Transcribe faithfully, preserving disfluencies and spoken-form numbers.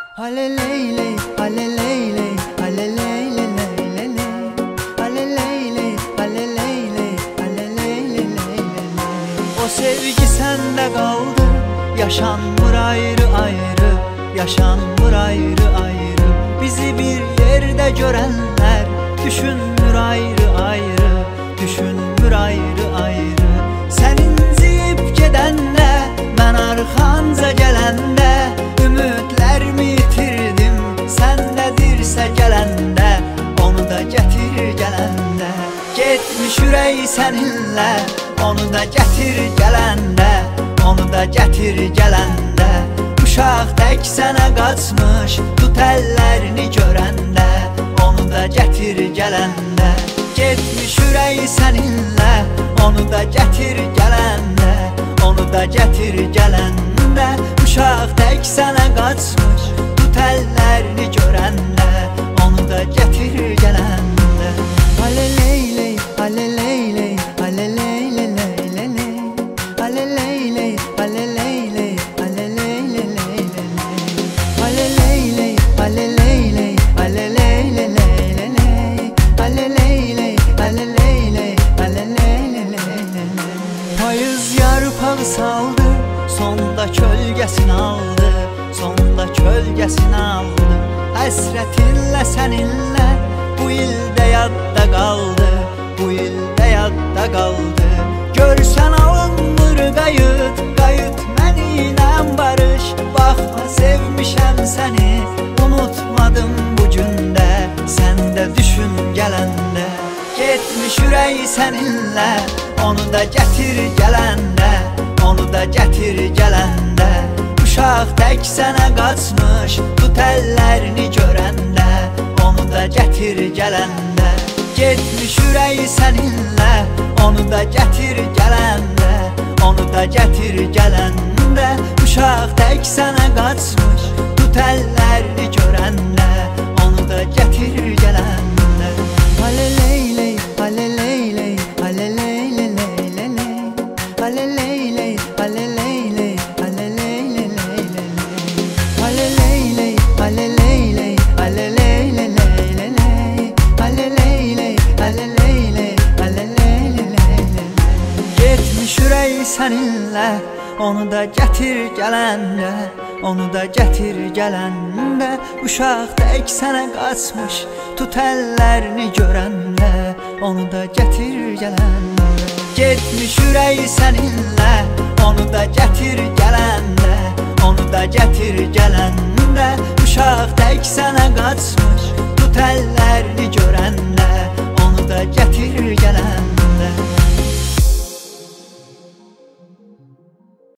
Haleleyle, haleleyle, haleleyle, leyle, haleleyle, haleleyle, haleleyle, leyle. O sevgi sende kaldı, yaşanmır ayrı ayrı, yaşanmır ayrı ayrı. Bizi bir yerde görenler düşünmür ayrı ayrı, düşünmür ayrı ayrı. Senin ziyip gedende, ben arkanca gelende, ümitlerimi yitirdim, sendedirse gelende, onu da getir gelende. Getmiş ürək seninle, onu da getir gelende, onu da getir gelende. Uşaq tək sənə qaçmış, tut əllərini görəndə, onu da getir gelende. Getmiş ürək seninle, onu da getir gelende, onu da getir gelende. Uşaq tək sənə qaçmış, tut əllərini görəndə, onu da getir gelende. Haleleyle, haleleyle, haleleyle, leyle, haleleyle, haleleyle, haleleyle, leyle, haleleyle, haleleyle, haleleyle, leyle, haleleyle, haleleyle, haleleyle, leyle. Payız yarpağı saldı, sonda kölgesini aldı, sonda kölgesini aldı. Həsrətinlə səninlə bu ildə yadda qaldı, bu ildə yadda qaldı. Görsən alınmır qayıt, qayıt mənimlə barış. Baxma sevmişəm səni, unutmadım bu gündə, sən də düşün gələndə. Getmiş ürək səninlə, onu da gətir gələndə, onu da gətir gələndə. Uşaq tək sənə qaçmış, tut əllərini görəndə, onu da gətir gələndə. Getmiş ürək səninlə, onu da gətir gələndə, onu da gətir gələndə. Uşaq tək sənə qaçmış, tut əllərini görəndə, onu da gətir gələndə. Haleleyle, haleleyle, haleleyle, leyle, haleleyle, haleleyle, haleleyle, leyle, haleleyle, haleleyle, haleleyle, leyle, haleleyle, haleleyle, haleleyle, leyle. Getmiş ürək səninlə, onu da gətir gələndə, onu da gətir gələndə. Uşaq tək sənə qaçmış, tut əllərini görəndə, onu da gətir gələndə. Getmiş ürək səninlə, onu da gətir gələndə, onu da gətir gələndə. Uşaq tək sənə qaçmış, tut əllərini görəndə.